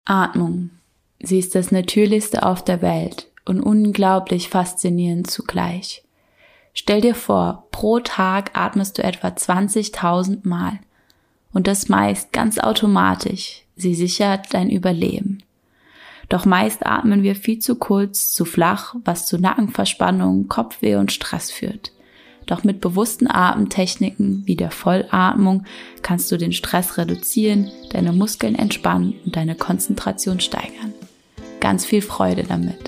Atmung. Sie ist das Natürlichste auf der Welt und unglaublich faszinierend zugleich. Stell dir vor, pro Tag atmest du etwa 20.000 Mal. Und das meist ganz automatisch. Sie sichert dein Überleben. Doch meist atmen wir viel zu kurz, zu flach, was zu Nackenverspannung, Kopfweh und Stress führt. Doch mit bewussten Atemtechniken wie der Vollatmung kannst du den Stress reduzieren, deine Muskeln entspannen und deine Konzentration steigern. Ganz viel Freude damit.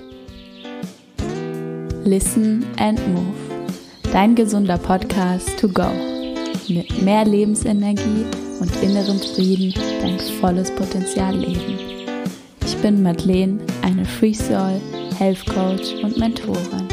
Listen and Move. Dein gesunder Podcast to go. Mit mehr Lebensenergie und innerem Frieden dein volles Potenzial leben. Ich bin Madeleine, eine Free Soul, Health Coach und Mentorin.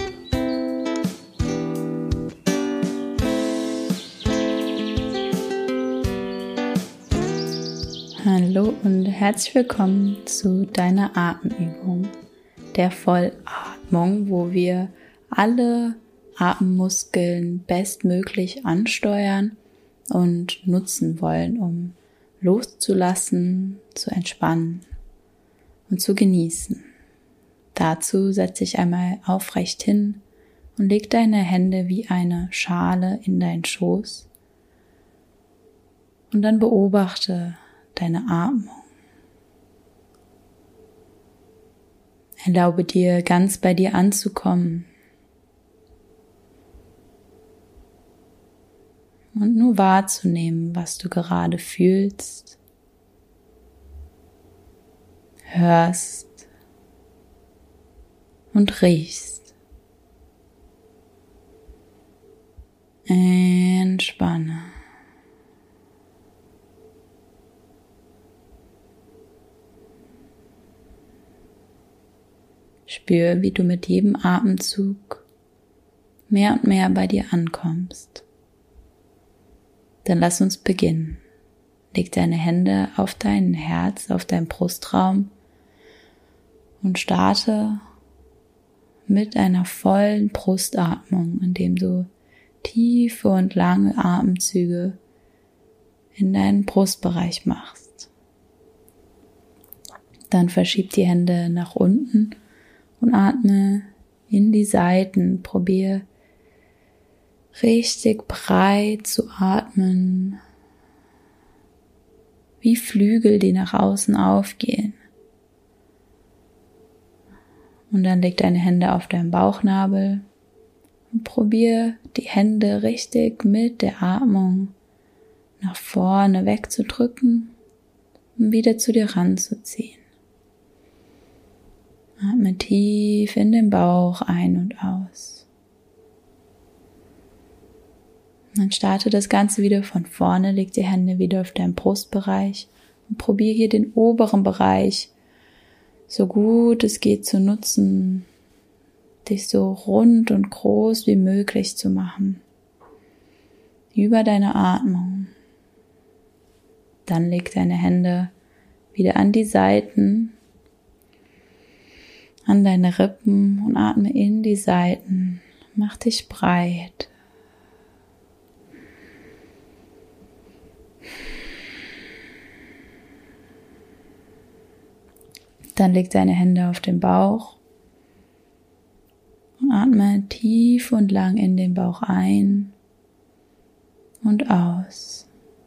Hallo und herzlich willkommen zu deiner Atemübung, der Vollatmung, wo wir alle Atemmuskeln bestmöglich ansteuern und nutzen wollen, um loszulassen, zu entspannen und zu genießen. Dazu setze dich einmal aufrecht hin und leg deine Hände wie eine Schale in deinen Schoß und dann beobachte deine Atmung. Erlaube dir, ganz bei dir anzukommen und nur wahrzunehmen, was du gerade fühlst, hörst und riechst. Entspanne. Spür, wie du mit jedem Atemzug mehr und mehr bei dir ankommst. Dann lass uns beginnen. Leg deine Hände auf dein Herz, auf deinen Brustraum und starte mit einer vollen Brustatmung, indem du tiefe und lange Atemzüge in deinen Brustbereich machst. Dann verschieb die Hände nach unten und atme in die Seiten. Probier richtig breit zu atmen, wie Flügel, die nach außen aufgehen. Und dann leg deine Hände auf deinen Bauchnabel und probier die Hände richtig mit der Atmung nach vorne wegzudrücken und wieder zu dir ranzuziehen. Atme tief in den Bauch ein und aus. Dann starte das Ganze wieder von vorne, leg die Hände wieder auf deinen Brustbereich und probier hier den oberen Bereich so gut es geht zu nutzen, dich so rund und groß wie möglich zu machen. Über deine Atmung. Dann leg deine Hände wieder an die Seiten, an deine Rippen und atme in die Seiten. Mach dich breit. Dann leg deine Hände auf den Bauch und atme tief und lang in den Bauch ein und aus.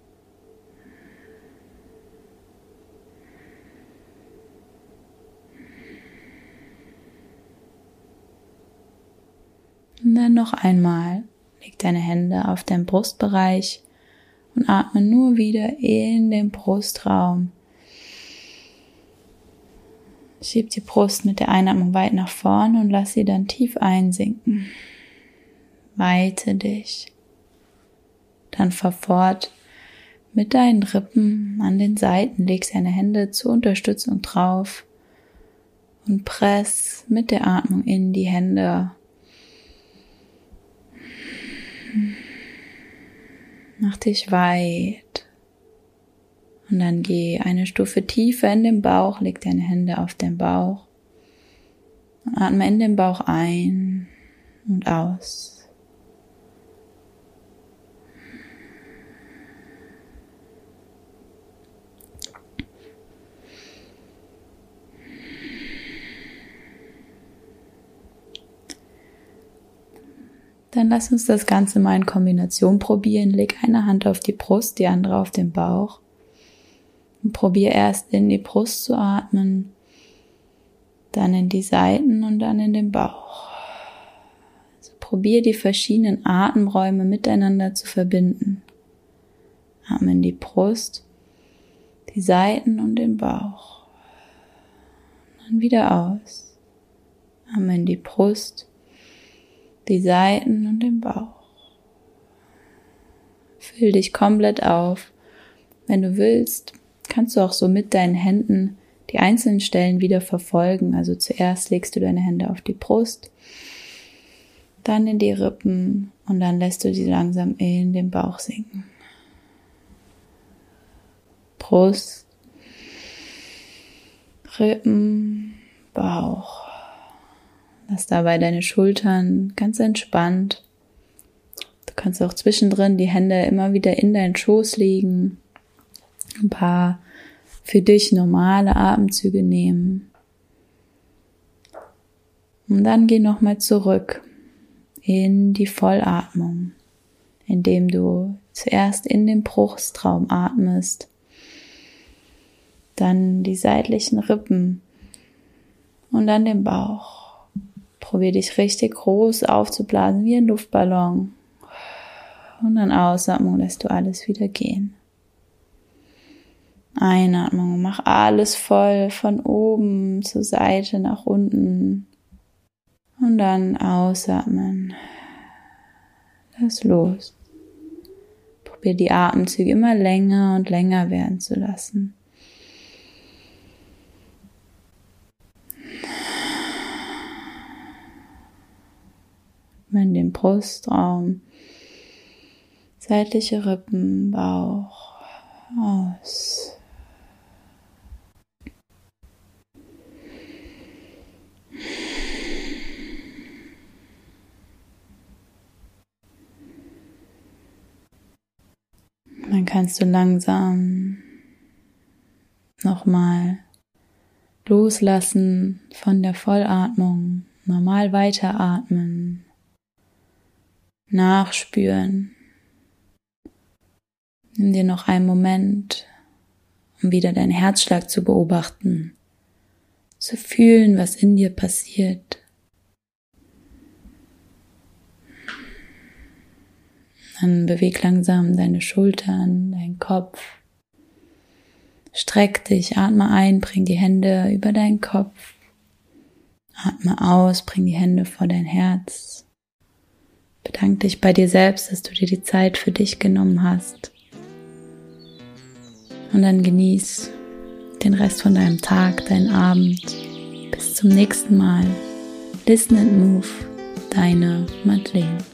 Und dann noch einmal, leg deine Hände auf deinen Brustbereich und atme nur wieder in den Brustraum. Schieb die Brust mit der Einatmung weit nach vorne und lass sie dann tief einsinken. Weite dich. Dann fahr fort mit deinen Rippen an den Seiten. Leg deine Hände zur Unterstützung drauf und press mit der Atmung in die Hände. Mach dich weit. Und dann geh eine Stufe tiefer in den Bauch, leg deine Hände auf den Bauch und atme in den Bauch ein und aus. Dann lass uns das Ganze mal in Kombination probieren. Leg eine Hand auf die Brust, die andere auf den Bauch. Und probier erst in die Brust zu atmen, dann in die Seiten und dann in den Bauch. Also probier die verschiedenen Atemräume miteinander zu verbinden. Atme in die Brust, die Seiten und den Bauch. Und dann wieder aus. Atme in die Brust, die Seiten und den Bauch. Füll dich komplett auf. Wenn du willst, kannst du auch so mit deinen Händen die einzelnen Stellen wieder verfolgen. Also zuerst legst du deine Hände auf die Brust, dann in die Rippen und dann lässt du sie langsam in den Bauch sinken. Brust, Rippen, Bauch. Lass dabei deine Schultern ganz entspannt. Du kannst auch zwischendrin die Hände immer wieder in deinen Schoß legen. Ein paar für dich normale Atemzüge nehmen. Und dann geh nochmal zurück in die Vollatmung, indem du zuerst in den Brustraum atmest, dann die seitlichen Rippen und dann den Bauch. Probier dich richtig groß aufzublasen wie ein Luftballon. Und dann Ausatmung lässt du alles wieder gehen. Einatmung, mach alles voll von oben zur Seite nach unten und dann ausatmen. Lass los. Probier die Atemzüge immer länger und länger werden zu lassen. In den Brustraum, seitliche Rippen, Bauch, aus. Dann kannst du langsam nochmal loslassen von der Vollatmung, normal weiteratmen, nachspüren. Nimm dir noch einen Moment, um wieder deinen Herzschlag zu beobachten, zu fühlen, was in dir passiert. Dann beweg langsam deine Schultern, deinen Kopf. Streck dich, atme ein, bring die Hände über deinen Kopf. Atme aus, bring die Hände vor dein Herz. Bedank dich bei dir selbst, dass du dir die Zeit für dich genommen hast. Und dann genieß den Rest von deinem Tag, deinen Abend. Bis zum nächsten Mal. Listen and Move, deine Madeleine.